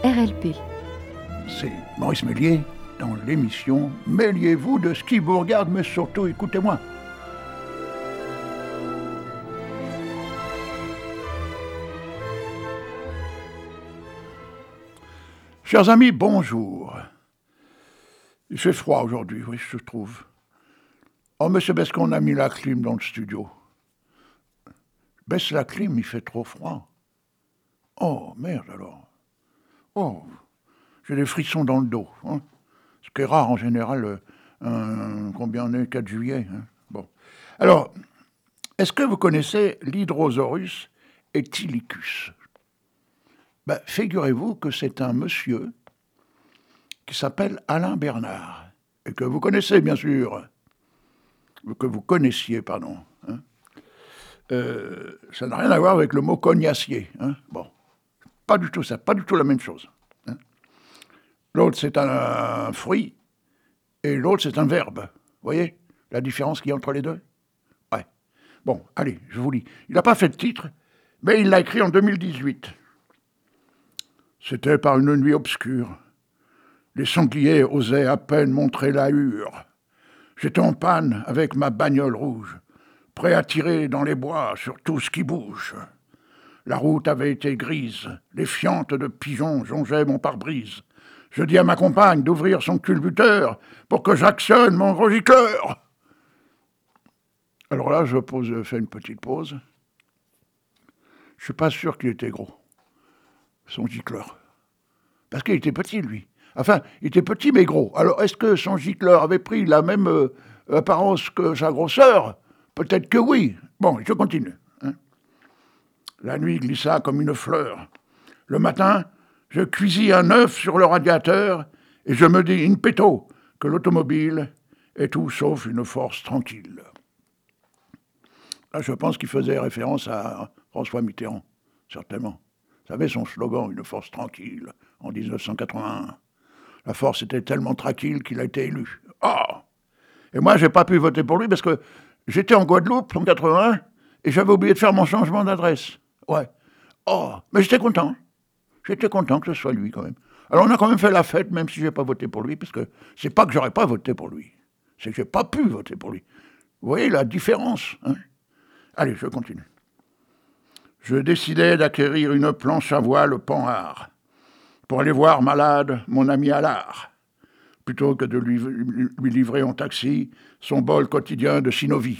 RLP. C'est Maurice Méliès dans l'émission « Mêliez-vous de ce qui vous regarde, mais surtout écoutez-moi ». Chers amis, bonjour. Il fait froid aujourd'hui, oui, je trouve. Oh, mais c'est parce qu'on a mis la clim dans le studio. Baisse la clim, il fait trop froid. Oh, merde alors. Oh, j'ai des frissons dans le dos. Hein. Ce qui est rare en général, combien on est, 4 juillet. Hein. Bon. Alors, est-ce que vous connaissez l'Hydrosaurus ethylicus? Ben, figurez-vous que c'est un monsieur qui s'appelle Alain Bernard, et que vous connaissez bien sûr, que vous connaissiez, pardon. Hein. Ça n'a rien à voir avec le mot cognacier. Hein. Bon, pas du tout ça, pas du tout la même chose. Hein. L'autre c'est un fruit, et l'autre c'est un verbe. Vous voyez la différence qu'il y a entre les deux? Ouais. Bon, allez, je vous lis. Il n'a pas fait de titre, mais il l'a écrit en 2018. C'était par une nuit obscure. Les sangliers osaient à peine montrer la hure. J'étais en panne avec ma bagnole rouge, prêt à tirer dans les bois sur tout ce qui bouge. La route avait été grise, les fientes de pigeons jongeaient mon pare-brise. Je dis à ma compagne d'ouvrir son culbuteur pour que j'actionne mon rogicleur. Alors là, je fais une petite pause. Je suis pas sûr qu'il était gros, son gicleur. Parce qu'il était petit, lui. Enfin, il était petit mais gros. Alors, est-ce que son gicleur avait pris la même apparence que sa grosseur? Peut-être que oui. Bon, je continue. Hein. La nuit glissa comme une fleur. Le matin, je cuisis un œuf sur le radiateur et je me dis in petto que l'automobile est tout sauf une force tranquille. Là, je pense qu'il faisait référence à François Mitterrand, certainement. Vous savez, son slogan, une force tranquille, en 1981. La force était tellement tranquille qu'il a été élu. Oh! Et moi, j'ai pas pu voter pour lui parce que j'étais en Guadeloupe en 81 et j'avais oublié de faire mon changement d'adresse. Ouais. Oh! Mais j'étais content. J'étais content que ce soit lui, quand même. Alors, on a quand même fait la fête, même si j'ai pas voté pour lui, parce que c'est pas que j'aurais pas voté pour lui. C'est que j'ai pas pu voter pour lui. Vous voyez la différence, hein? Allez, je continue. Je décidai d'acquérir une planche à voile Panhard pour aller voir malade mon ami Allard, plutôt que de lui livrer en taxi son bol quotidien de Sinovi.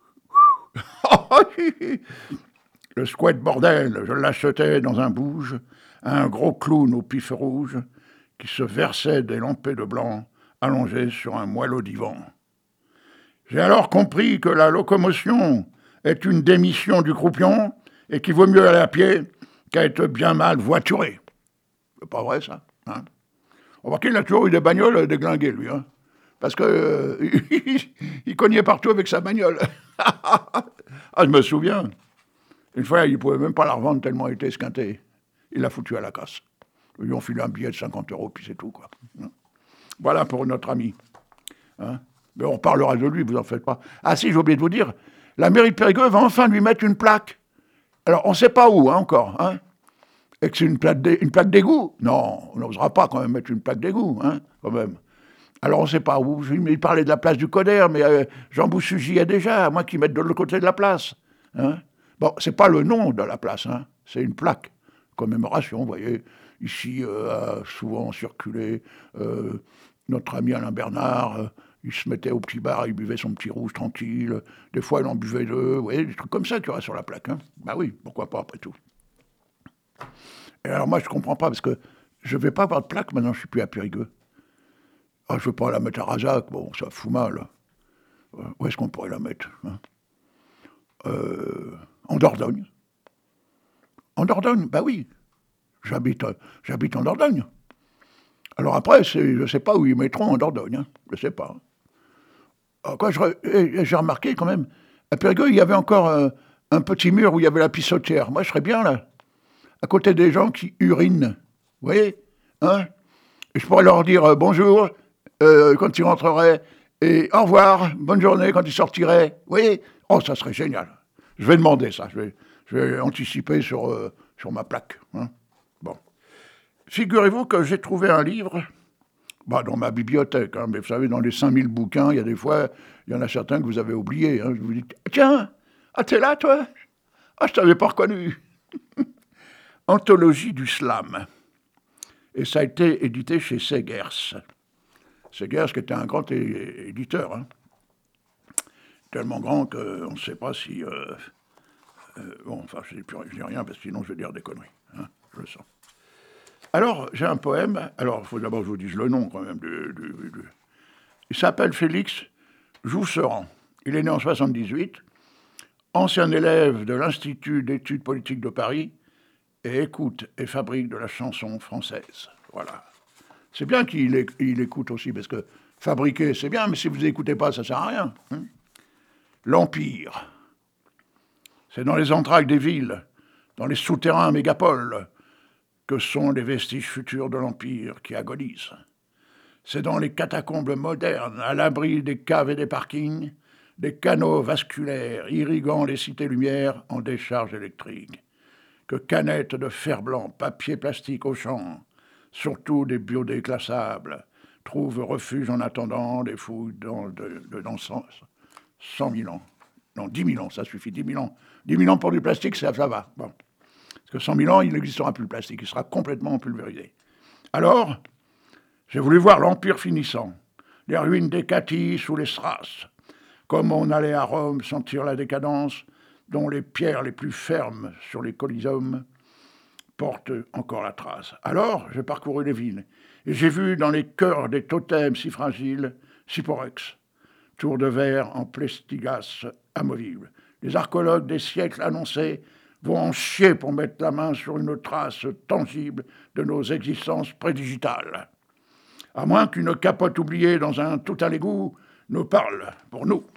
Le squat bordel, je l'achetais dans un bouge, un gros clown au pif rouge qui se versait des lampées de blanc allongé sur un moelleux divan. J'ai alors compris que la locomotion est une démission du croupion et qu'il vaut mieux aller à pied qu'à être bien mal voituré. C'est pas vrai, ça. Hein. Remarquez, il a toujours eu des bagnoles déglinguées, lui. Hein, parce que il cognait partout avec sa bagnole. Ah, je me souviens. Une fois, il ne pouvait même pas la revendre tellement il était esquinté. Il l'a foutu à la casse. Ils lui ont filé un billet de 50 €, puis c'est tout, quoi. Voilà pour notre ami. Hein. Mais on parlera de lui, vous en faites pas. Ah si, j'ai oublié de vous dire, la mairie de Périgueux va enfin lui mettre une plaque. Alors, on ne sait pas où, hein, encore. Hein. Et que c'est une plaque d'égout? Non, on n'osera pas quand même mettre une plaque d'égout, hein, quand même. Alors, on ne sait pas où. Il parlait de la place du Coder, mais Jean Boussugy y est déjà, à moins qu'ils mettent de l'autre côté de la place. Hein. Bon, c'est pas le nom de la place, hein, c'est une plaque. Commémoration, vous voyez. Ici, a souvent circulé notre ami Alain Bernard. Il se mettait au petit bar, il buvait son petit rouge tranquille. Des fois, il en buvait deux. Vous voyez, des trucs comme ça qu'il y aura sur la plaque. Hein. Bah oui, pourquoi pas, après tout. Et alors moi, je comprends pas, parce que je vais pas avoir de plaque maintenant, je suis plus à Périgueux. Ah, je veux pas la mettre à Razac, bon, ça fout mal. Où est-ce qu'on pourrait la mettre, hein? En Dordogne. En Dordogne, bah oui. J'habite en Dordogne. Alors après, je sais pas où ils mettront en Dordogne, hein. Je sais pas. Alors, quoi, j'ai remarqué quand même, à Périgueux, il y avait encore un petit mur où il y avait la pissotière. Moi, je serais bien là, à côté des gens qui urinent. Vous voyez, hein? Et je pourrais leur dire bonjour quand ils rentreraient, et au revoir, bonne journée quand ils sortiraient. Vous voyez? Oh, ça serait génial. Je vais demander ça, je vais anticiper sur ma plaque. Hein. Bon. Figurez-vous que j'ai trouvé un livre dans ma bibliothèque, mais vous savez, dans les 5000 bouquins, il y a des fois, il y en a certains que vous avez oubliés. Je vous dis, tiens, t'es là, toi? Je t'avais pas reconnu. Anthologie du slam. Et ça a été édité chez Segers. Segers, qui était un grand éditeur. Tellement grand qu'on ne sait pas si... je dis rien, parce que sinon je vais dire des conneries. Je le sens. Alors, j'ai un poème. Alors, il faut d'abord que je vous dise le nom, quand même. Il s'appelle Félix Jousserand. Il est né en 78, ancien élève de l'Institut d'études politiques de Paris, et écoute et fabrique de la chanson française. Voilà. C'est bien qu'il écoute aussi, parce que fabriquer, c'est bien, mais si vous n'écoutez pas, ça ne sert à rien. L'Empire. C'est dans les entrailles des villes, dans les souterrains mégapoles, que sont les vestiges futurs de l'Empire qui agonisent. C'est dans les catacombes modernes, à l'abri des caves et des parkings, des canaux vasculaires irriguant les cités-lumières en décharge électrique, que canettes de fer blanc, papier plastique au champ, surtout des biodéclassables, trouvent refuge en attendant des fouilles dans 100 000 ans. Non, 10 000 ans, ça suffit, 10 000 ans. 10 000 ans pour du plastique, ça va. Bon. Parce que 100 000 ans, il n'existera plus le plastique, il sera complètement pulvérisé. Alors, j'ai voulu voir l'Empire finissant, les ruines des Catilles sous les strass, comme on allait à Rome sentir la décadence, dont les pierres les plus fermes sur les Coliseums portent encore la trace. Alors, j'ai parcouru les villes, et j'ai vu dans les cœurs des totems si fragiles, Syporex, tour de verre en plexiglas amovible. Les archéologues des siècles annoncés vont en chier pour mettre la main sur une trace tangible de nos existences prédigitales. À moins qu'une capote oubliée dans un tout à l'égout nous parle pour nous.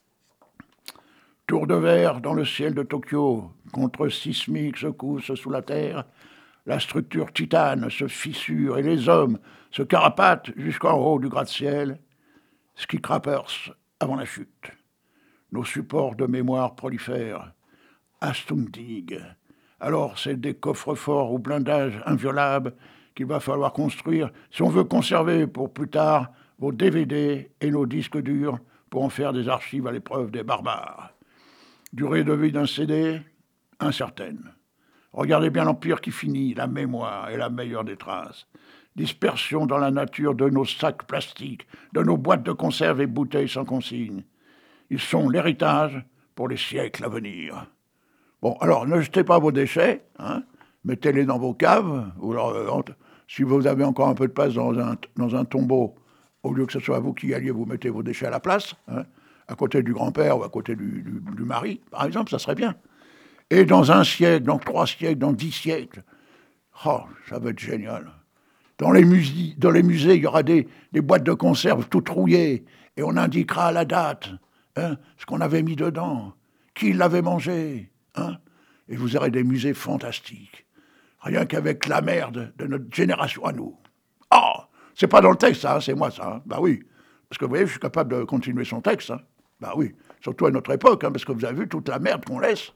Tour de verre dans le ciel de Tokyo, contre sismique secousse sous la terre, la structure titane se fissure et les hommes se carapatent jusqu'en haut du gratte-ciel, skyscrapers avant la chute. Nos supports de mémoire prolifèrent, Astundig. Alors, c'est des coffres-forts ou blindages inviolables qu'il va falloir construire si on veut conserver pour plus tard vos DVD et nos disques durs pour en faire des archives à l'épreuve des barbares. Durée de vie d'un CD, incertaine. Regardez bien l'Empire qui finit, la mémoire est la meilleure des traces. Dispersion dans la nature de nos sacs plastiques, de nos boîtes de conserve et bouteilles sans consigne. Ils sont l'héritage pour les siècles à venir. Bon, alors, ne jetez pas vos déchets, mettez-les dans vos caves, ou alors, si vous avez encore un peu de place dans un tombeau, au lieu que ce soit vous qui y alliez, vous mettez vos déchets à la place, à côté du grand-père ou à côté du mari, par exemple, ça serait bien. Et dans 1 siècle, dans 3 siècles, dans 10 siècles, ça va être génial. Dans les musées, il y aura des boîtes de conserve toutes rouillées, et on indiquera à la date ce qu'on avait mis dedans, qui l'avait mangé, et vous aurez des musées fantastiques, rien qu'avec la merde de notre génération à nous. C'est pas dans le texte, ça, c'est moi, ça. Bah oui, parce que vous voyez, je suis capable de continuer son texte. Bah oui, surtout à notre époque, parce que vous avez vu toute la merde qu'on laisse.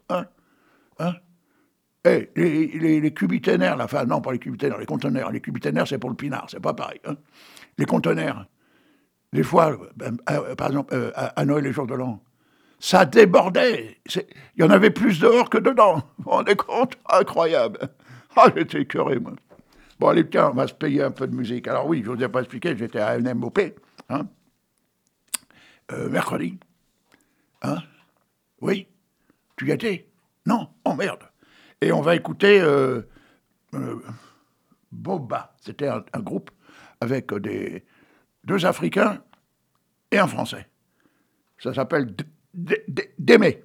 Les cubiténaires, non, pas les cubiténaires, les conteneurs. Les cubiténaires, c'est pour le pinard, c'est pas pareil. Les conteneurs, des fois, par exemple, à Noël et les jours de l'an, ça débordait. Il y en avait plus dehors que dedans. Vous vous rendez compte? Incroyable. J'étais écœuré, moi. Bon, allez, tiens, on va se payer un peu de musique. Alors oui, je ne vous ai pas expliqué, j'étais à NMOP, mercredi. Oui, tu y étais? Non? Oh, merde. Et on va écouter Boba. C'était un groupe avec 2 Africains et un Français. Ça s'appelle Démé.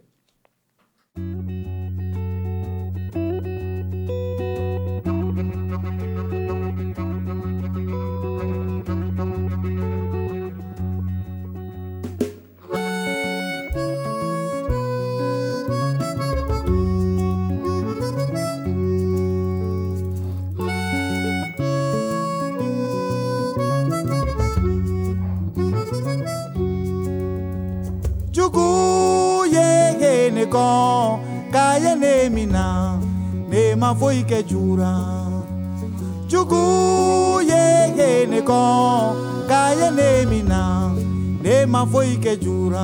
Kaya ne mina ne ma foi ke jura Jugu ye ne kon ka ye ne mina ne ma foi ke jura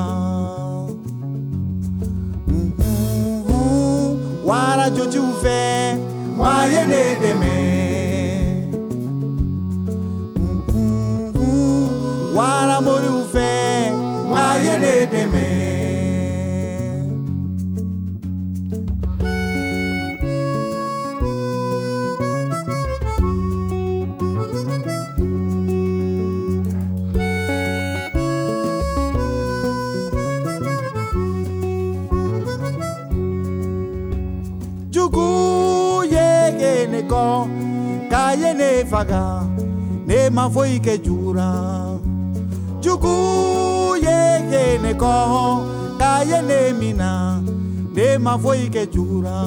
wara joju fe ma ye ne de me wara moru fe ma ye ne de me Kaye ne faga ne ma foi ke jura Jugu ye ne ko kaye ne mina ne ma foi ke jura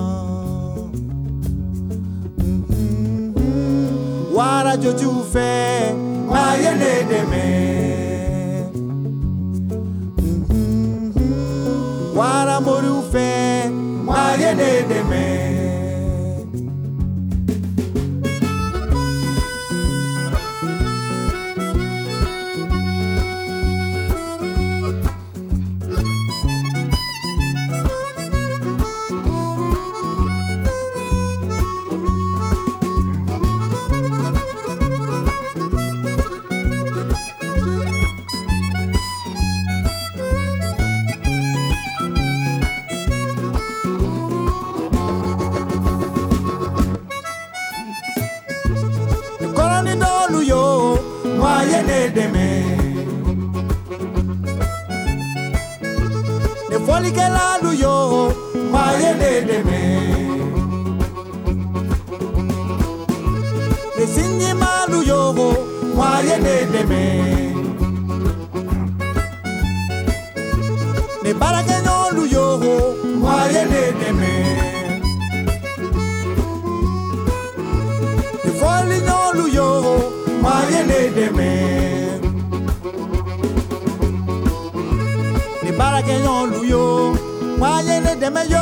Wara joju fe ma ye ne de me Wara moru fe ma ye ne de me Ne foli ke la lu yo ma ye de me Ne singi ma lu yo ma ye de me Ne barake no lu yo ma ye de me Ne foli no lu yo ma ye de me Para que no luyo, guayene de meyo.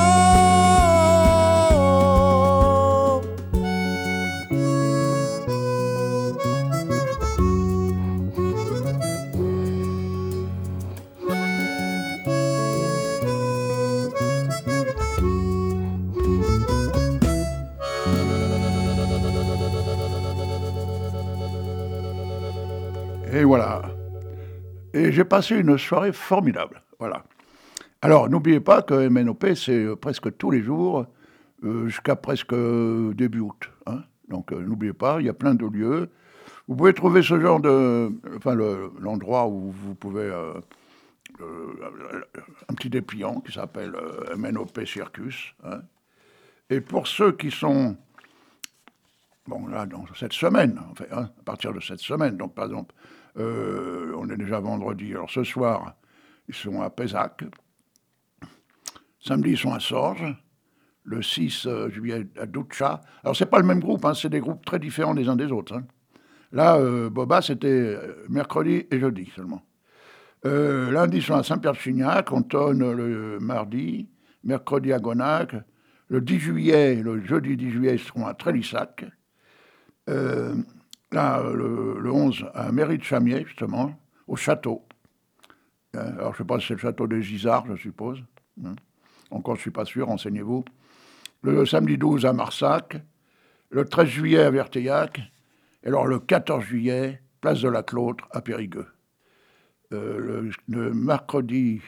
Et voilà. Et j'ai passé une soirée formidable. Voilà. Alors, n'oubliez pas que MNOP, c'est presque tous les jours, jusqu'à presque début août. Hein. Donc, n'oubliez pas, il y a plein de lieux. Vous pouvez trouver ce genre de... Enfin, l'endroit où vous pouvez... un petit dépliant qui s'appelle MNOP Circus. Hein. Et pour ceux qui sont... Bon, là, dans cette semaine, en fait, hein, à partir de cette semaine, donc par exemple, on est déjà vendredi, alors ce soir... Ils sont à Pézac. Samedi, ils sont à Sorges. Le 6 juillet, à Doucha. Alors, ce n'est pas le même groupe, hein, c'est des groupes très différents les uns des autres. Hein. Là, Boba, c'était mercredi et jeudi seulement. Lundi, ils sont à Saint-Pierre-de-Chignac. On tonne le mardi. Mercredi à Gonac. Le 10 juillet, le jeudi 10 juillet, ils seront à Trélissac. Là, le 11, à Mairie-de-Chamier, justement, au château. Alors, je ne sais pas si c'est le château des Gisards, je suppose. Encore, je ne suis pas sûr, renseignez-vous. Le samedi 12 à Marsac. Le 13 juillet à Verteillac. Et alors, le 14 juillet, place de la Clotre à Périgueux. Le mardi,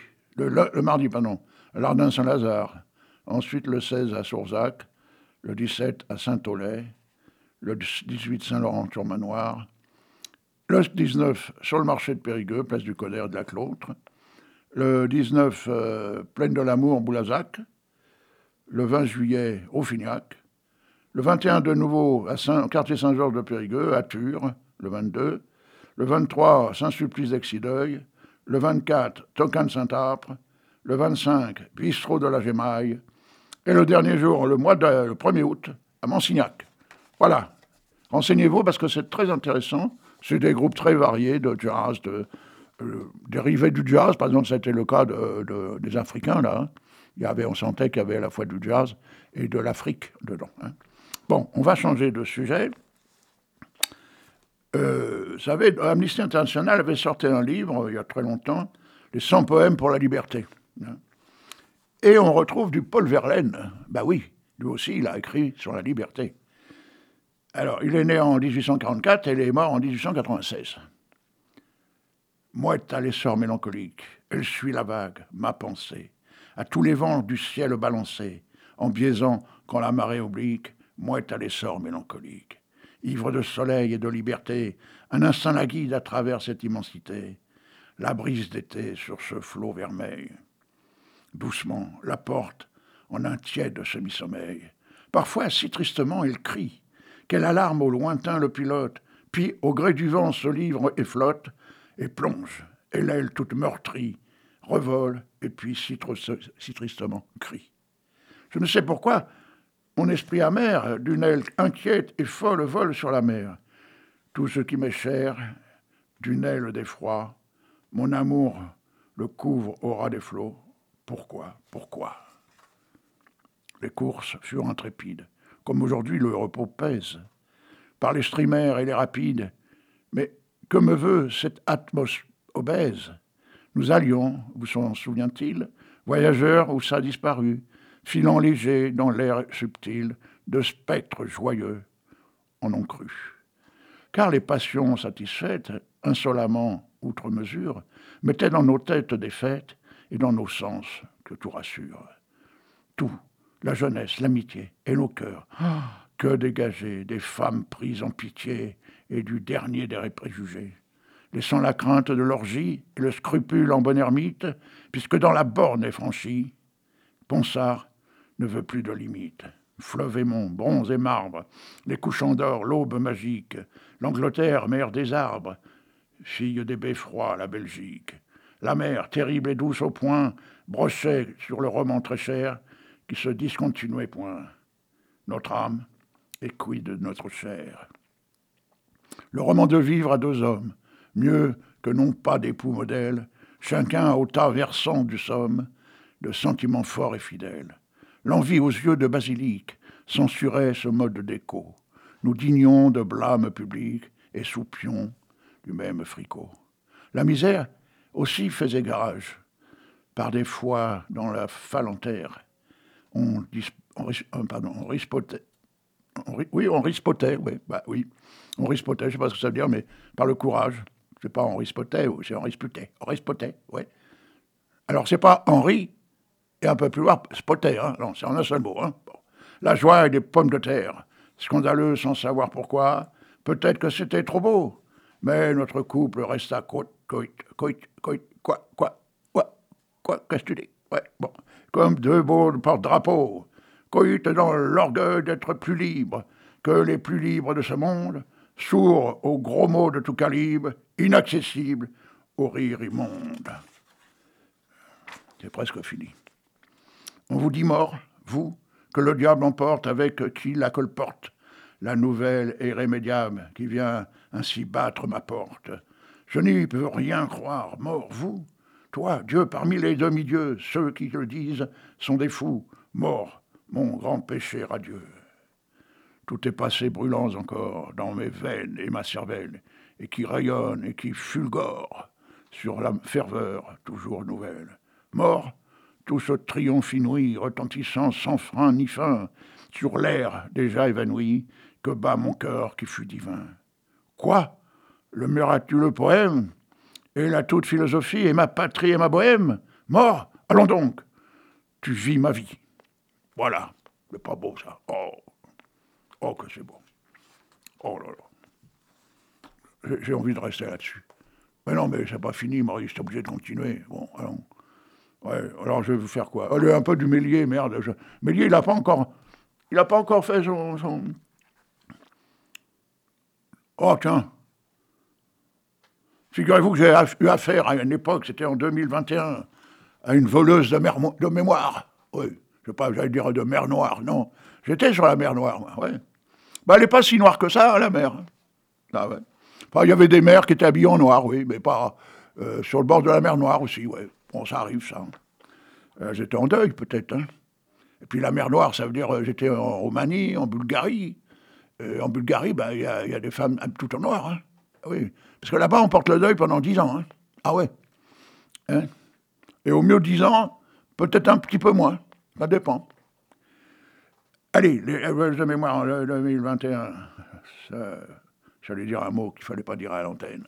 à Lardin-Saint-Lazare. Ensuite, le 16 à Sourzac. Le 17 à Saint-Aulay. Le 18 Saint-Laurent-sur-Manoir. Le 19, sur le marché de Périgueux, place du Coder de la Clotre. Le 19, plaine de l'Amour, Boulazac. Le 20 juillet, au Fignac. Le 21, de nouveau, au quartier Saint-Georges de Périgueux, à Ture, le 22. Le 23, Saint-Sulpice d'Exideuil. Le 24, Tocan de Saint-Apre. Le 25, Bistrot de la Gémaille. Et le dernier jour, le 1er août, à Mansignac. Voilà. Renseignez-vous parce que c'est très intéressant. C'est des groupes très variés de jazz, dérivés du jazz. Par exemple, c'était le cas des Africains, là. On sentait qu'il y avait à la fois du jazz et de l'Afrique dedans. Hein. Bon, on va changer de sujet. Vous savez, Amnesty International avait sorti un livre, il y a très longtemps, les 100 poèmes pour la liberté. Et on retrouve du Paul Verlaine. Ben oui, lui aussi, il a écrit sur la liberté. Alors, il est né en 1844 et il est mort en 1896. Mouette à l'essor mélancolique, elle suit la vague, ma pensée, à tous les vents du ciel balancés, en biaisant quand la marée oblique, mouette à l'essor mélancolique. Ivre de soleil et de liberté, un instant la guide à travers cette immensité, la brise d'été sur ce flot vermeil. Doucement, la porte en un tiède semi-sommeil. Parfois, si tristement, elle crie, qu'elle alarme au lointain le pilote, puis, au gré du vent, se livre et flotte, et plonge, et l'aile toute meurtrie, revole, et puis si tristement crie. Je ne sais pourquoi, mon esprit amer, d'une aile inquiète et folle, vole sur la mer. Tout ce qui m'est cher, d'une aile d'effroi, mon amour le couvre au ras des flots. Pourquoi ? Les courses furent intrépides, comme aujourd'hui le repos pèse, par les streamers et les rapides. Mais que me veut cette atmos obèse ? Nous allions, vous s'en souvient-il, voyageurs où ça disparu, filant léger dans l'air subtil, de spectres joyeux, en ont cru. Car les passions satisfaites, insolemment, outre mesure, mettaient dans nos têtes des fêtes et dans nos sens que tout rassure. Tout, la jeunesse, l'amitié et nos cœurs, que dégagés des femmes prises en pitié et du dernier des préjugés, laissant la crainte de l'orgie et le scrupule en bonne ermite, puisque dans la borne est franchie, Ponsard ne veut plus de limite. Fleuve et mont, bronze et marbre, les couchants d'or, l'aube magique, l'Angleterre, mère des arbres, fille des beffrois, la Belgique. La mer, terrible et douce au point, brochait sur le roman très cher, qui se discontinuait point. Notre âme, et quid de notre chair. Le roman de vivre à deux hommes, mieux que non pas d'époux modèles, chacun au tas versant du somme, de sentiments forts et fidèles. L'envie aux yeux de basilic censurait ce mode d'écho. Nous dînions de blâme public et soupions du même fricot. La misère aussi faisait garage. Par des fois, dans la phalantaire, on rispotait. On rispotait, je ne sais pas ce que ça veut dire, mais par le courage. Je ne sais pas, on rispotait, ou c'est on rispotait, oui. Alors, c'est pas Henri, et un peu plus loin, spotter, hein, non, c'est en un seul mot. Hein. Bon. La joie et des pommes de terre, scandaleux sans savoir pourquoi, peut-être que c'était trop beau, mais notre couple resta quoi, qu'est-ce que tu dis? Ouais, bon, comme deux beaux porte-drapeaux, coït dans l'orgueil d'être plus libre que les plus libres de ce monde, sourds aux gros mots de tout calibre, inaccessibles au rire immonde. C'est presque fini. On vous dit mort, vous, que le diable emporte avec qui la colporte, la nouvelle et irrémédiable qui vient ainsi battre ma porte. Je n'y peux rien croire, mort, vous, toi, Dieu parmi les demi-dieux, ceux qui le disent sont des fous, mort, mon grand péché radieux. Tout est passé brûlant encore dans mes veines et ma cervelle, et qui rayonne et qui fulgore sur la ferveur toujours nouvelle. Mort, tout ce triomphe inouï, retentissant sans frein ni fin, sur l'air déjà évanoui, que bat mon cœur qui fut divin. Quoi ? Le miraculeux poème, et la toute philosophie, et ma patrie et ma bohème ? Mort ? Allons donc, tu vis ma vie. Voilà, c'est pas beau ça. Oh que c'est beau. Oh là là. J'ai envie de rester là-dessus. Mais non, mais c'est pas fini, Maurice, t'es obligé de continuer. Bon, allons. Ouais, alors je vais vous faire quoi ? Allez, un peu du Méliès, merde. Méliès, il n'a pas encore fait son... Oh, tiens. Figurez-vous que j'ai eu affaire à une époque, c'était en 2021, à une voleuse de mémoire. Oui, je sais pas, j'allais dire de mer Noire, non. J'étais sur la mer Noire, moi, ouais. Ben, elle n'est pas si noire que ça, hein, la mer. Ah, ouais. Enfin, il y avait des mers qui étaient habillées en noir, oui, mais pas sur le bord de la mer Noire aussi, ouais. Bon, ça arrive, ça. J'étais en deuil, peut-être. Hein. Et puis la mer Noire, ça veut dire j'étais en Roumanie, en Bulgarie. En Bulgarie, ben, y a des femmes toutes en noir. Hein. Oui, parce que là-bas, on porte le deuil pendant 10 ans. Hein. Ah ouais. Hein. Et au mieux 10 ans, peut-être un petit peu moins. Ça dépend. Allez, les de mémoire en 2021, j'allais dire un mot qu'il ne fallait pas dire à l'antenne.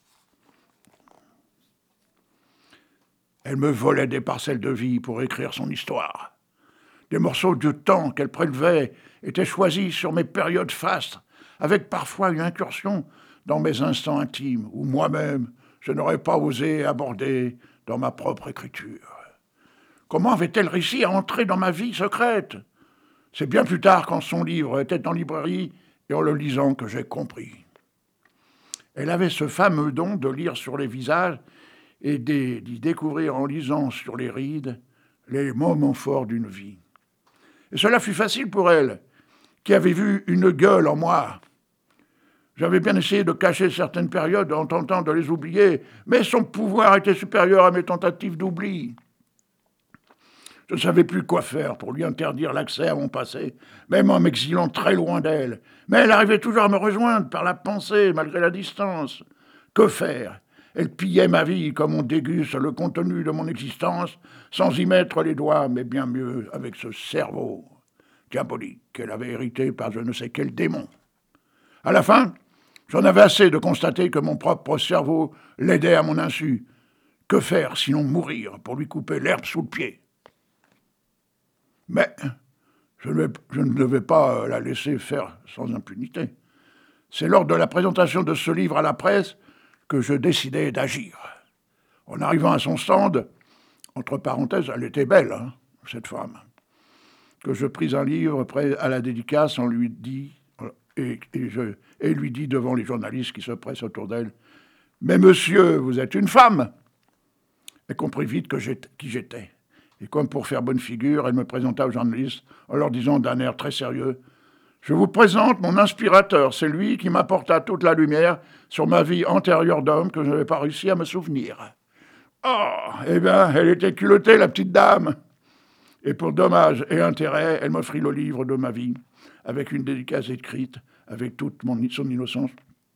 Elle me volait des parcelles de vie pour écrire son histoire. Des morceaux de temps qu'elle prélevait étaient choisis sur mes périodes fastes, avec parfois une incursion dans mes instants intimes, où moi-même, je n'aurais pas osé aborder dans ma propre écriture. Comment avait-elle réussi à entrer dans ma vie secrète ? C'est bien plus tard, quand son livre était en librairie et en le lisant, que j'ai compris. Elle avait ce fameux don de lire sur les visages et d'y découvrir en lisant sur les rides les moments forts d'une vie. Et cela fut facile pour elle, qui avait vu une gueule en moi. J'avais bien essayé de cacher certaines périodes en tentant de les oublier, mais son pouvoir était supérieur à mes tentatives d'oubli. Je ne savais plus quoi faire pour lui interdire l'accès à mon passé, même en m'exilant très loin d'elle. Mais elle arrivait toujours à me rejoindre par la pensée, malgré la distance. Que faire ? Elle pillait ma vie comme on déguste le contenu de mon existence, sans y mettre les doigts, mais bien mieux avec ce cerveau diabolique qu'elle avait hérité par je ne sais quel démon. À la fin, j'en avais assez de constater que mon propre cerveau l'aidait à mon insu. Que faire sinon mourir pour lui couper l'herbe sous le pied ? Mais je ne devais pas la laisser faire sans impunité. C'est lors de la présentation de ce livre à la presse que je décidai d'agir. En arrivant à son stand, entre parenthèses, elle était belle, hein, cette femme, que je pris un livre prêt à la dédicace, on lui dit, et lui dit devant les journalistes qui se pressent autour d'elle, « Mais monsieur, vous êtes une femme !» Elle comprit vite qui j'étais. Et comme pour faire bonne figure, elle me présenta aux journalistes en leur disant d'un air très sérieux « Je vous présente mon inspirateur, c'est lui qui m'apporta toute la lumière sur ma vie antérieure d'homme que je n'avais pas réussi à me souvenir. » Oh, eh bien, elle était culottée, la petite dame. Et pour dommage et intérêt, elle m'offrit le livre de ma vie, avec une dédicace écrite, avec toute son innocence.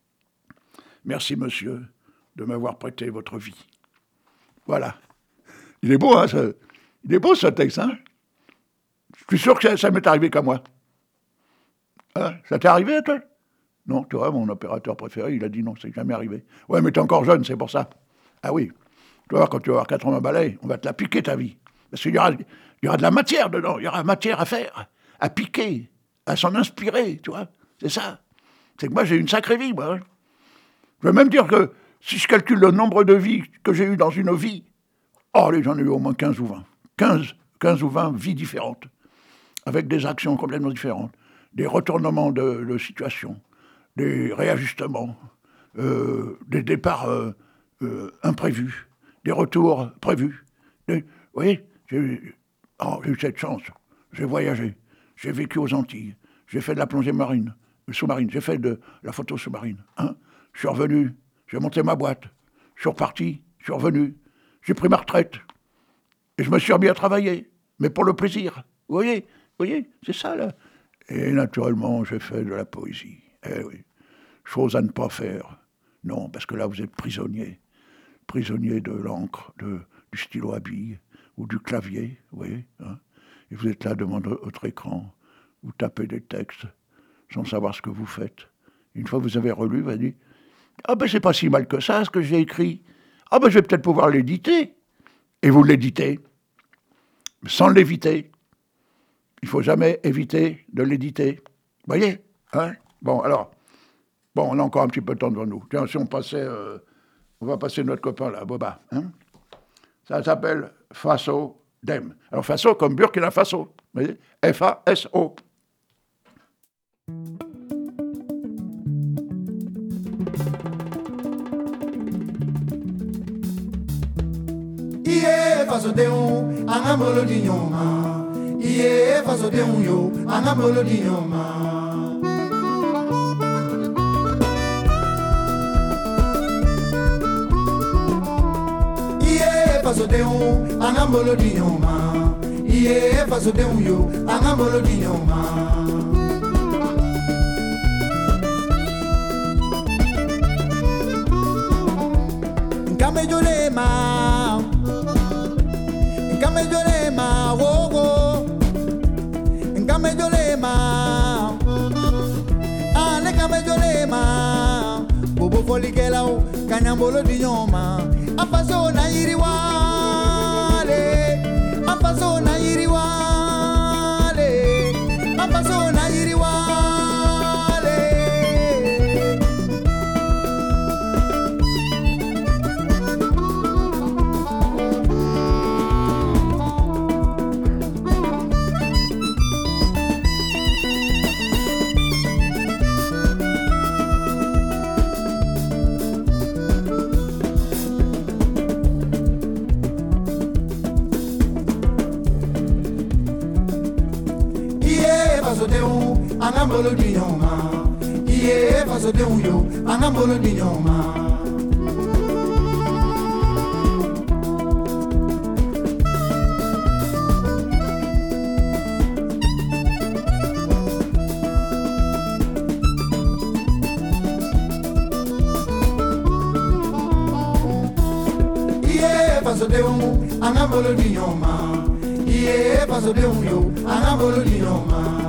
« Merci, monsieur, de m'avoir prêté votre vie. » Voilà. Il est beau, hein, il est beau, ce texte, hein. Je suis sûr que ça m'est arrivé qu'à moi. Hein, ça t'est arrivé, toi ? Non, tu vois, mon opérateur préféré, il a dit non, c'est jamais arrivé. Ouais, mais t'es encore jeune, c'est pour ça. Ah oui, tu vois, quand tu vas avoir 80 balais, on va te la piquer, ta vie. Parce qu'il y aura de la matière dedans, il y aura matière à faire, à piquer, à s'en inspirer, tu vois. C'est ça. C'est que moi, j'ai une sacrée vie, moi. Je veux même dire que si je calcule le nombre de vies que j'ai eues dans une vie, oh, j'en ai eu au moins 15 ou 20. 15 ou 20 vies différentes, avec des actions complètement différentes, des retournements de situation, des réajustements, des départs imprévus, des retours prévus. Vous voyez, j'ai eu cette chance. J'ai voyagé, j'ai vécu aux Antilles, j'ai fait de la plongée sous-marine, j'ai fait de la photo sous-marine. Hein. Je suis revenu, j'ai monté ma boîte, je suis reparti, je suis revenu, j'ai pris ma retraite. Et je me suis remis à travailler, mais pour le plaisir. Vous voyez, c'est ça, là. Et naturellement, j'ai fait de la poésie. Eh oui, chose à ne pas faire. Non, parce que là, vous êtes prisonnier de l'encre, du stylo à billes, ou du clavier, vous voyez. Hein, et vous êtes là devant votre écran, vous tapez des textes, sans savoir ce que vous faites. Une fois que vous avez relu, vous avez dit « Ah ben c'est pas si mal que ça, ce que j'ai écrit. Ah ben je vais peut-être pouvoir l'éditer. » Et vous l'éditez, sans l'éviter. Il ne faut jamais éviter de l'éditer. Vous voyez, hein? Bon, alors, on a encore un petit peu de temps devant nous. Tiens, si on passait, on va passer notre copain là, Boba. Hein? Ça s'appelle Faso Dem. Alors Faso comme Burkina Faso. Vous voyez? F-A-S-O. Iye faso deun anga molodi nyoma. Iye faso deun yo anga molodi nyoma. Iye faso deun anga molodi nyoma. Iye faso deun yo anga molodi nyoma. Nkamejolema, nkamejolema, wogo, nkamejolema, nkamejolema, bobo folikela o kanyambolo dinyoma, afaso na yiriwale, afaso na yiriwale, afaso na yiriwale. Angambolo dinyoma, iye faso de uyo, angambolo dinyoma. Iye faso de uyo, angambolo dinyoma, iye faso de uyo, angambolo dinyoma.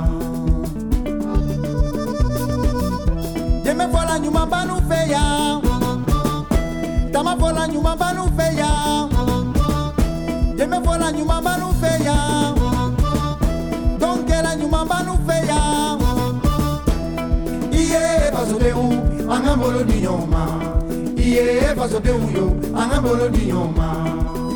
Jeme fola nyuma banu feya, tama fola nyuma banu feya, jeme fola nyuma banu feya, donkela nyuma banu feya. Iye faso de u, angambolo dinyoma, iye faso de u yo, angambolo dinyoma.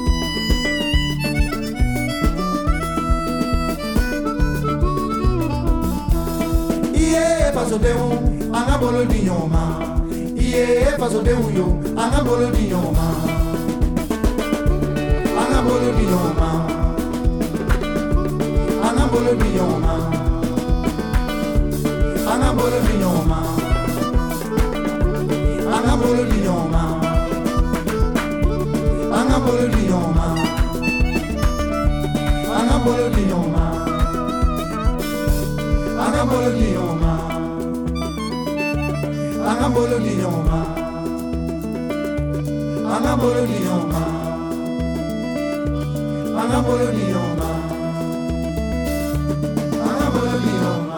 Iye faso de u. Angambolo dinyoma, iye faso de uyo, angambolo dinyoma, angambolo dinyoma, angambolo dinyoma, angambolo dinyoma, angambolo dinyoma, angambolo dinyoma, angambolo dinyoma, angambolo dinyoma. Angambolo dinyoma, angambolo dinyoma, angambolo dinyoma, angambolo dinyoma.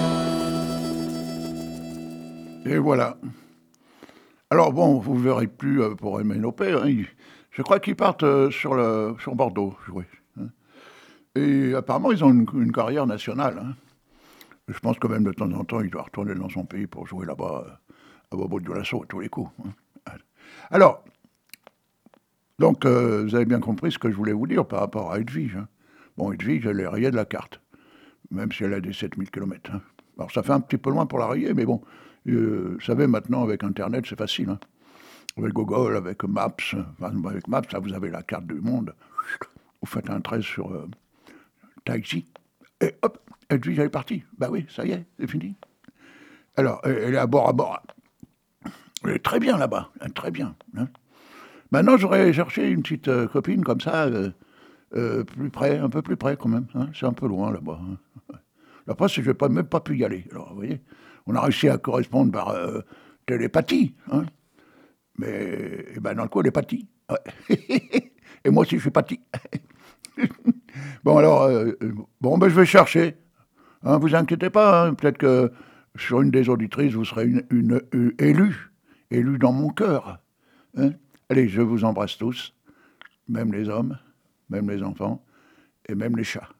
Et voilà. Alors bon, vous ne verrez plus pour MNOP. Hein, je crois qu'ils partent sur Bordeaux jouer. Hein. Et apparemment, ils ont une carrière nationale. Hein. Je pense que même de temps en temps, il doit retourner dans son pays pour jouer là-bas. À Bobo Dioulasso à tous les coups. Alors, donc, vous avez bien compris ce que je voulais vous dire par rapport à Edwige. Hein. Bon, Edwige, elle est rayée de la carte, même si elle a des 7000 km. Hein. Alors, ça fait un petit peu loin pour la rayer, mais bon, vous savez, maintenant, avec Internet, c'est facile. Hein. Avec Google, avec Maps, avec Maps, là, vous avez la carte du monde. Vous faites un trait sur Tahiti, et hop, Edwige, elle est partie. Bah oui, ça y est, c'est fini. Alors, elle est à bord. Elle est très bien là-bas, très bien. Hein. Maintenant, j'aurais cherché une petite copine comme ça, plus près, un peu plus près quand même. Hein. C'est un peu loin là-bas. Hein. La preuve, c'est que je n'ai même pas pu y aller. Alors, vous voyez, on a réussi à correspondre par télépathie. Hein. Mais ben, dans le coup, elle est pâtie. Ouais. Et moi aussi, je suis pâti. Bon, alors, ben, je vais chercher. Hein, vous inquiétez pas, hein, peut-être que sur une des auditrices, vous serez une élue dans mon cœur. Hein. Allez, je vous embrasse tous, même les hommes, même les enfants, et même les chats.